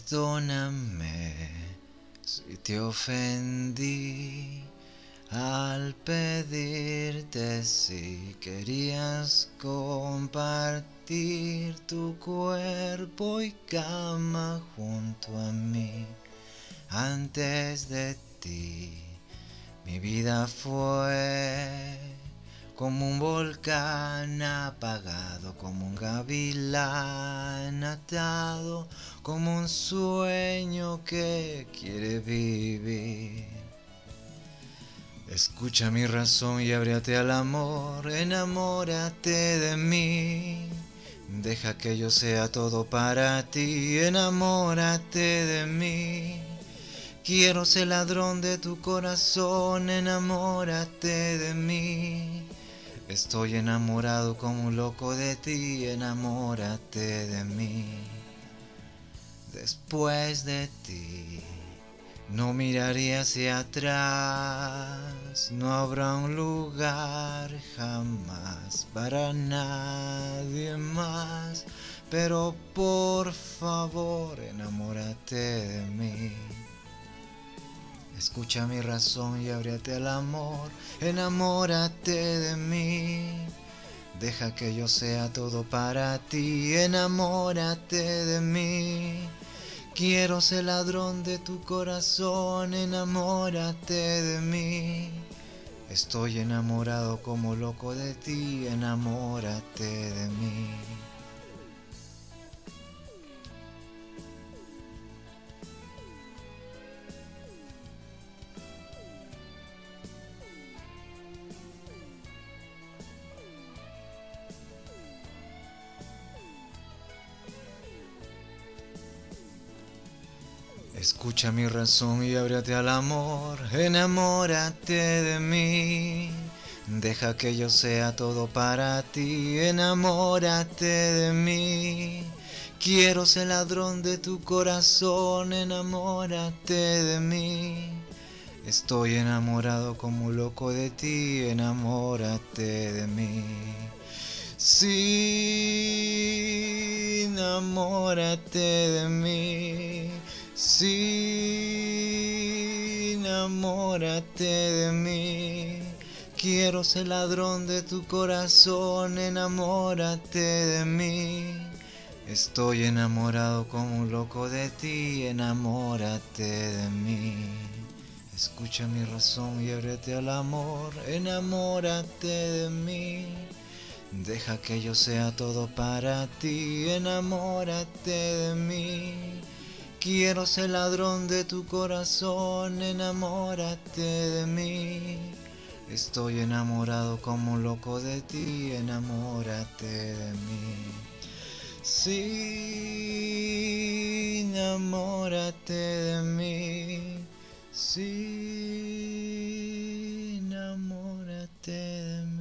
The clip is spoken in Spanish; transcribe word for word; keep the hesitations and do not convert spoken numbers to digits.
Perdóname si te ofendí al pedirte si querías compartir tu cuerpo y cama junto a mí. Antes de ti, mi vida fue como un volcán apagado, como un gavilán atado, como un sueño que quiere vivir. Escucha mi razón y ábrete al amor, enamórate de mí. Deja que yo sea todo para ti, enamórate de mí. Quiero ser ladrón de tu corazón, enamórate de mí. Estoy enamorado como un loco de ti, enamórate de mí. Después de ti, no miraré hacia atrás, no habrá un lugar jamás para nadie más. Pero por favor, enamórate de mí. Escucha mi razón y ábrete al amor, enamórate de mí. Deja que yo sea todo para ti, enamórate de mí. Quiero ser ladrón de tu corazón, enamórate de mí. Estoy enamorado como loco de ti, enamórate de mí. Escucha mi razón y ábrete al amor, enamórate de mí. Deja que yo sea todo para ti, enamórate de mí. Quiero ser ladrón de tu corazón, enamórate de mí. Estoy enamorado como un loco de ti, enamórate de mí. Sí, enamórate de mí. Sí, enamórate de mí. Quiero ser ladrón de tu corazón, enamórate de mí. Estoy enamorado como un loco de ti, enamórate de mí. Escucha mi razón y ábrete al amor, enamórate de mí. Deja que yo sea todo para ti, enamórate de mí. Quiero ser ladrón de tu corazón, enamórate de mí. Estoy enamorado como un loco de ti, enamórate de mí. Sí, enamórate de mí. Sí, enamórate de mí.